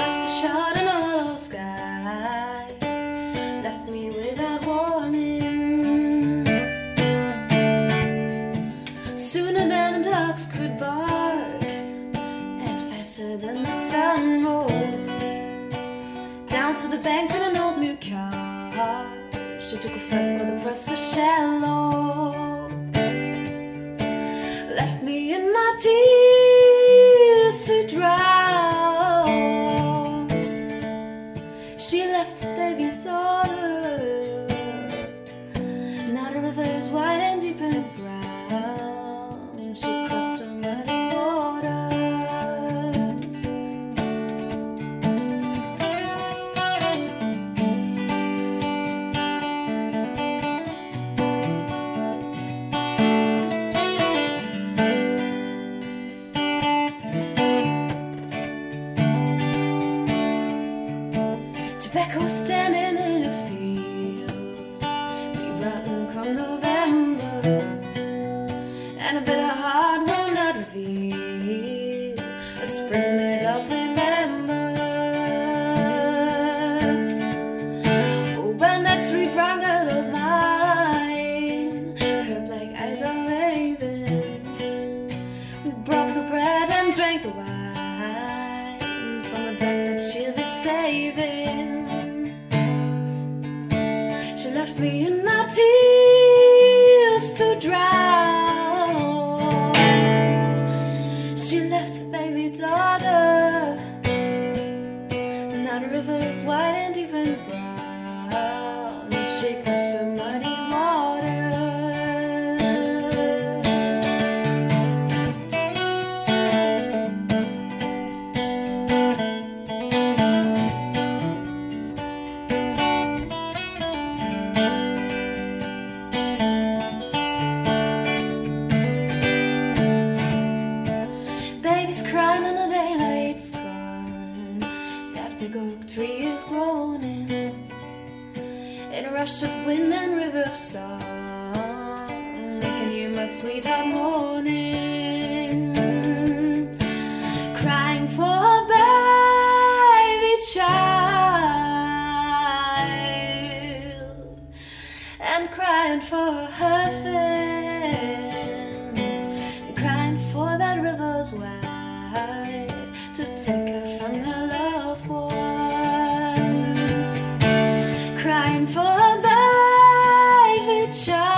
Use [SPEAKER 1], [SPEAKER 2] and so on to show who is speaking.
[SPEAKER 1] lost a shot in a hollow sky, left me without warning. Sooner than the dogs could bark, and faster than the sun rose, down to the banks in an old new car, she took a flatboat across the shallow, left me in my tears to drown. She left a baby daughter. Now the river is wide and deep and brown. She crossed the muddy water. Tobacco standing in the fields, be rotten come November, and a bitter heart will not reveal a spring that love remembers. Oh, when that sweet brown girl of mine, her black eyes are raving, we broke the bread and drank the wine from a duck that she'll be saving. She left me in my tears to drown. She left a baby daughter. Now the river is wide and deep and brown. She crossed the muddy water. Baby's crying and a daylight's gone. That big oak tree is groaning in a rush of wind and river song, making you my sweetheart mourning, crying for a baby child, and crying for her husband, and crying for that river's wide to take her from her loved ones, crying for a baby child.